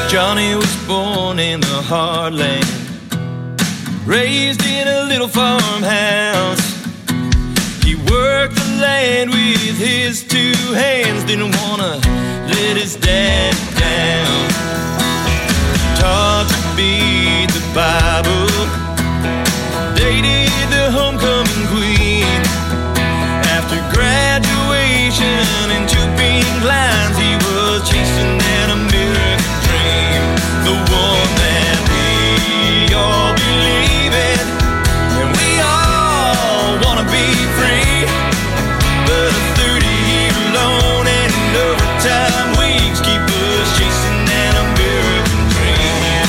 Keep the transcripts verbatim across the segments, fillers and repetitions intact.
Johnny was born in the heartland, raised in a little farmhouse. He worked the land with his two hands, didn't wanna let his dad down. Taught to beat the Bible, dated the homecoming queen. After graduation and two pink lines, he was chasing an American dream, the one that we all believe in, and we all wanna be free. But a thirty-year loan and overtime weeks keep us chasing an American dream.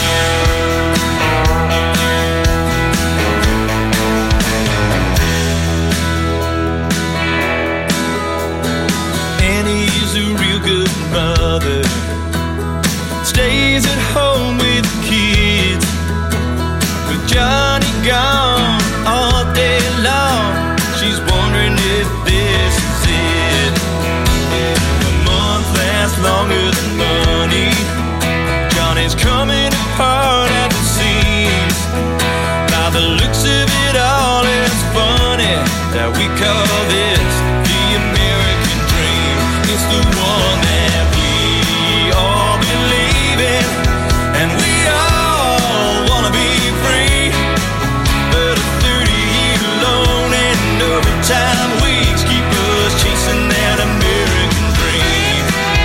Annie's a real good mother, stays at home with the kids. With Johnny gone all day long, she's wondering if this is it. A month lasts longer than money. Johnny's coming apart at the seams. By the looks of it all, it's funny that we call this the American dream. It's the one that we all believe in, and we all wanna be free. But a thirty-year loan and overtime weeks keep us chasing that American dream.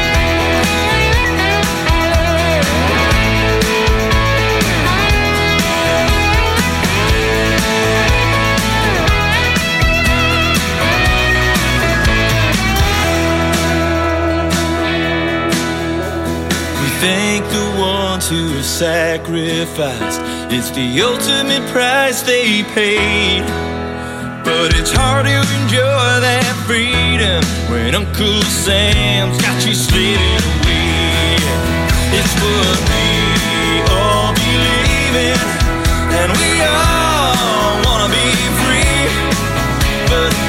We thank the ones who have sacrificed. It's the ultimate price they paid. But it's hard to enjoy that freedom when Uncle Sam's got you slid away. It's what we all believe in, and we all wanna be free. But